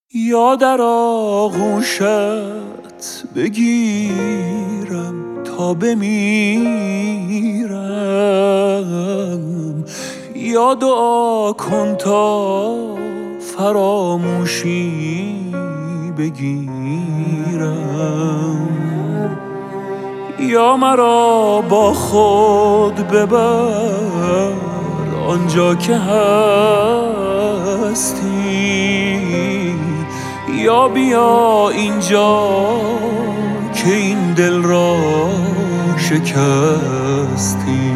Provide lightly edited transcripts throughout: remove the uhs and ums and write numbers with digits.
یا در آغوشت بگیرم تا بمیرم، یا دعا کن تا فراموشی بگیرم، یا مرا با خود ببر آنجا که هستی، یا بیا اینجا که این دل را شکستی.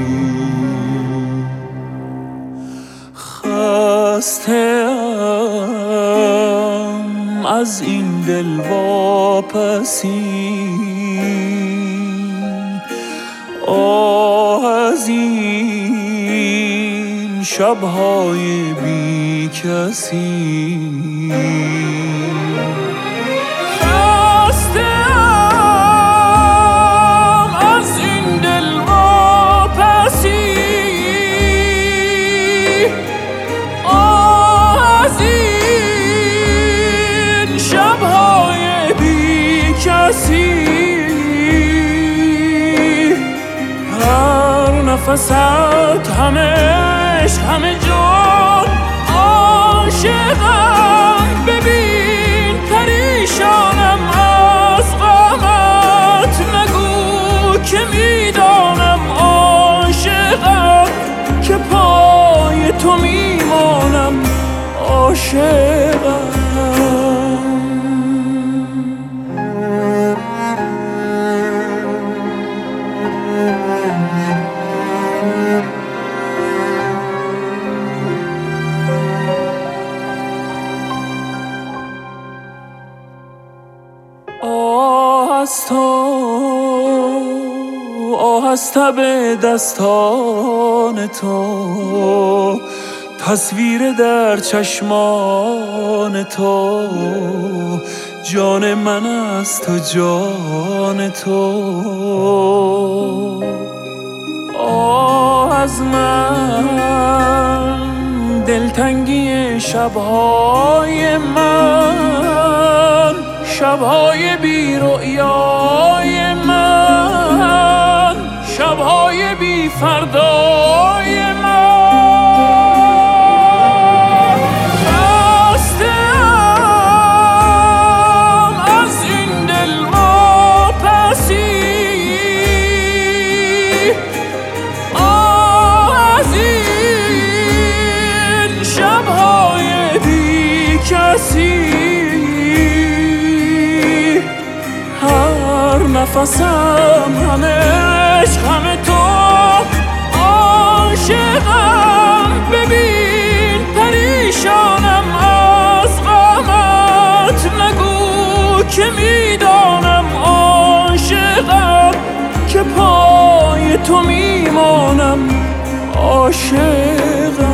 خسته‌ام از این دل واپسی، آه از این شب‌های بی کسی. خسته‌ام از این دل واپسی، آه از این شب‌های بی کسی. هر نفست همه عشق همه جان عاشقم، ببین پریشانم از غمت، نگو که میدانم عاشقم، که پای تو میمانم عاشقم. آه از تب دستان تو، تصویر در چشمان تو، جان من است و جان تو. آه از من دلتنگی شب‌های من، شب‌های بی رؤیای من، شب‌های بی فردای من. خسته‌ام از این دل واپسی، آه از این شب‌های بی کسی. هر نفسم همه عشق همه تو عاشقم، ببین پریشانم از غمت، نگو که میدانم عاشقم، که پای تو میمانم عاشقم.